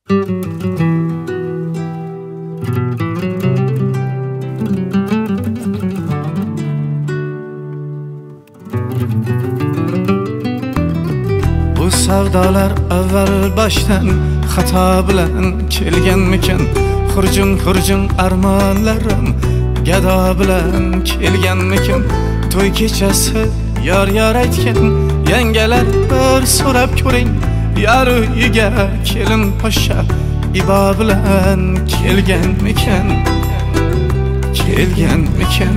Bu savdolar avval boshdan xato bilan kelganmikan? Xurjun armonlarim gado bilan kelganmikan? To'y kechasi yor aytgan yangalar bir so'rab ko'ring. Yar uyiga kelin poshsha ibo bilan kelganmikan? Kelganmikan?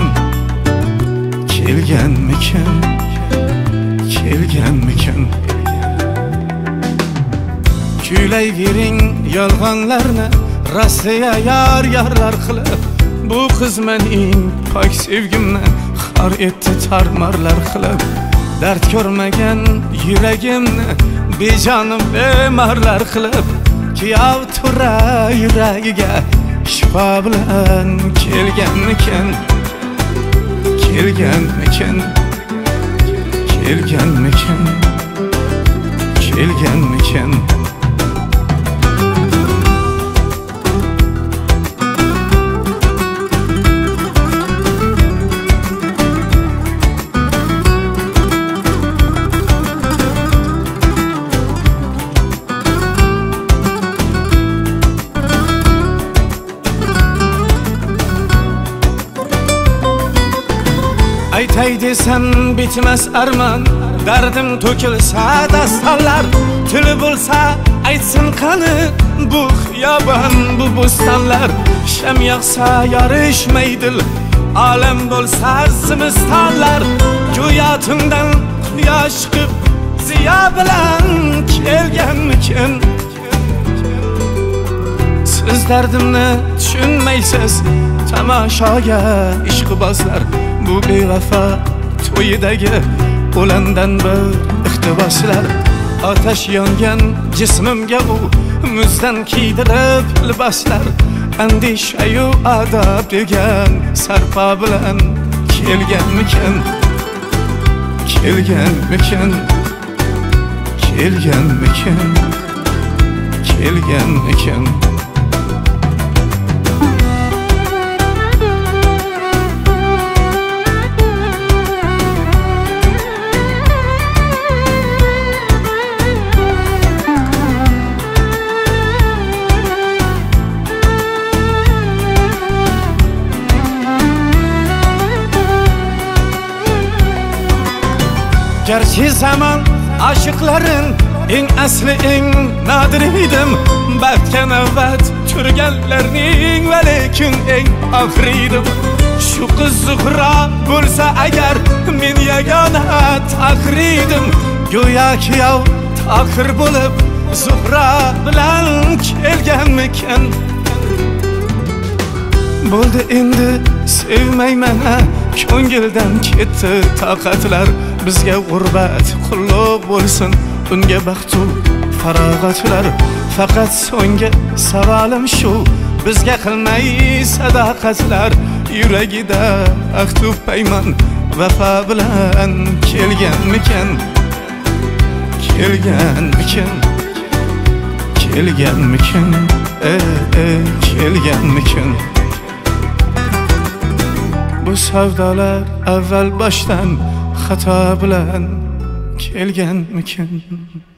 Kuylayvering yolg'onlarni Rossiya yarlar qilib, bu qiz mening pok sevgimni xor etdi tarmarlar qilib. Dard ko'rmagan yuragimni bejonim bemorlar qilib, kuyov tura yuragiga shifo bilan kelganmikan? Kelganmikan? Aytay desam bitmas armon, dardim to'kilsa dastonlar, tili bo'lsa aytsin qani bu xiyobon, bu bo'stonlar. Sham yoqsa yorishmaydi, olam bo'lsa zimistonlar, go'yo tungdan quyosh chiqib ziyo bilan kelganmikan? Siz dardimni tushunmaysiz, tamoshoga ishqibozlar. Bu bevafo to'yidagi o'landan bir iqtiboslar. Otash yongan jismimga u muzdan kiydirib liboslar. Andishayu adob degan sarpo bilan kelganmikan? Gerçi zaman aşıkların en asli en nadir idim. Baxtga navbat turganlarning va lekin eng oxiridim. Shu qiz Zuhra bo'lsa agar men yagona taqridim. Go'yo kuyov taqir bo'lib Zuhra bilan kelganmikan? Bo'ldi endi sevmayman, ko'ngildan ketdi toqatlar. Bizga g'urbat qulluq bo'lsin, unga baxtu farog'atlar. Faqat so'nggi savolim shu, bizga qilmay sadoqatlar. Yuragida ahdu paymon vafo bilan kelganmikan? Kelganmikan? Bu savdolar avval boshdan xato bilan kelganmikan?